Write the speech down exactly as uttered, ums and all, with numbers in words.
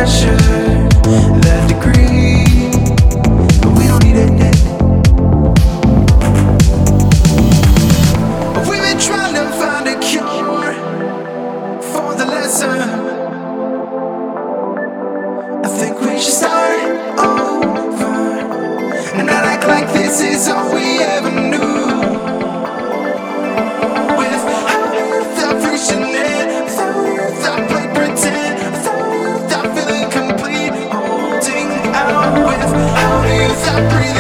measure that degree, but we don't need it yet. We've been trying to find a cure for the lesson. I think we should start over and not act like this is all we ever knew. Without you, without reaching it, without you, without play pretend, without you, without feeling complete, holding out. Without you, without breathing.